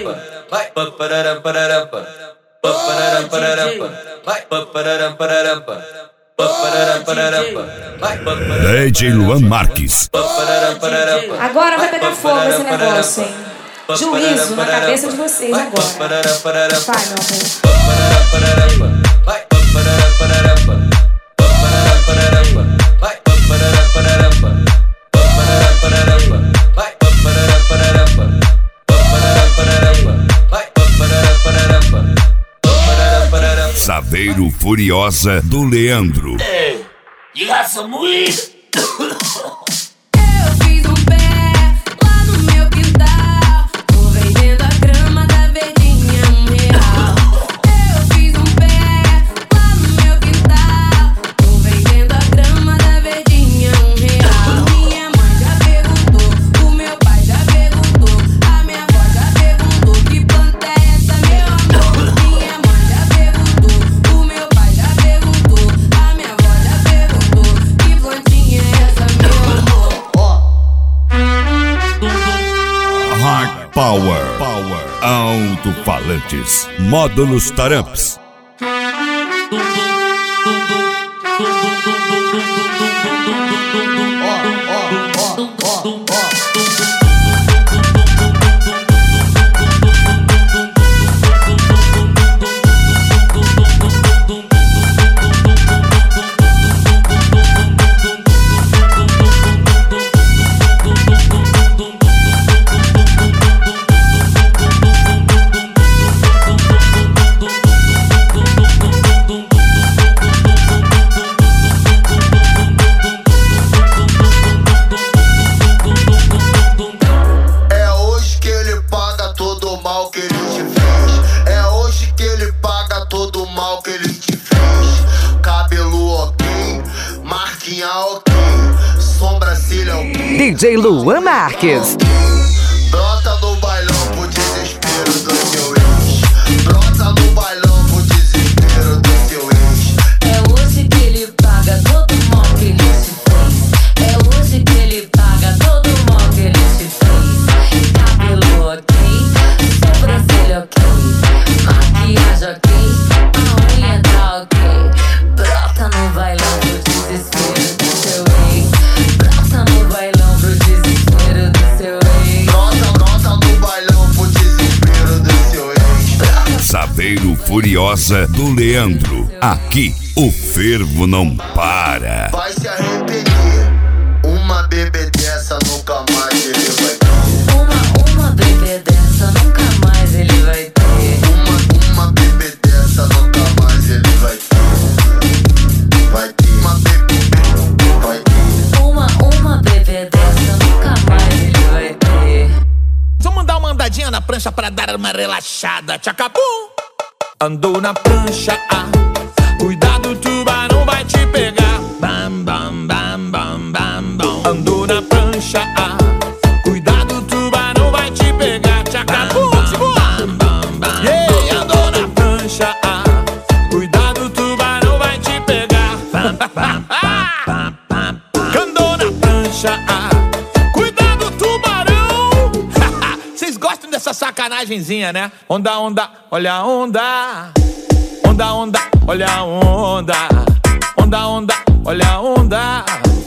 DJ Luan Marques. Agora vai pegar fogo esse negócio, hein? Juízo na cabeça de vocês agora. Vai, meu amor. Saveiro Furiosa do Leandro. De raça moída. Eu fiz um pé lá no meu quintal, tô vendendo a grama da verdinha R$1. Eu fiz um pé lá no meu quintal, tô vendendo a grama da verdinha R$1. Minha mãe já perguntou, o meu pai já perguntou, a minha avó já perguntou, que planta é essa, meu amor? Minha mãe já perguntou, o meu pai já perguntou, a minha avó já perguntou, que plantinha é essa, meu amor? Hard Power. Alto-falantes. Módulos Taramps. DJ Luan Marques. Brota no bailão pro desespero do seu ex. Brota no bailão pro desespero do seu ex. É hoje que ele paga todo o mal que ele te fez. É hoje que ele paga todo o mal que ele te fez. Cabelo ok, sobrancelha ok, maquiagem ok, a unha tá ok. Brota no bailão pro desespero do seu ex. Brota no bailão pro desespero do seu ex. Brota no bailão pro desespero do seu ex. Saveiro Furiosa do Leandro. Aqui o fervo não para. Vai se arrepender. Uma bebê dessa nunca mais ele vai ter. Uma bebê dessa nunca mais ele vai ter. Uma bebê dessa nunca mais ele vai ter. Vai ter. Uma bebê vai ter. Uma bebê dessa nunca mais ele vai ter. Vamos dar uma andadinha na prancha pra dar uma relaxada. Tchacapum! Andou na prancha, cuidado, o tubarão vai te pegar. Bam, bam, bam, bam, bam, bam. Andou na prancha, cuidado, o tubarão vai te pegar. Tchacapum! Yeah, andou na prancha, cuidado, o tubarão vai te pegar. Andou na prancha, cuidado, tubarão. Vocês gostam dessa sacanagemzinha, né? Onda, onda, olha a onda. Onda, onda, olha a onda. Onda, onda, olha a onda.